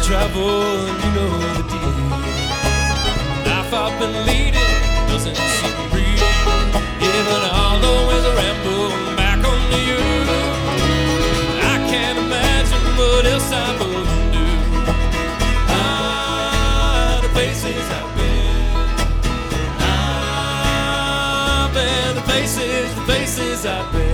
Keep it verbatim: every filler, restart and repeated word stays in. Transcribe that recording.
travel, and you know the deal. Life I've been leading doesn't seem real. Even I'll always ramble back on to you. I can't imagine what else I would do. Ah, the places I've been. Ah, man, the places, the places I've been.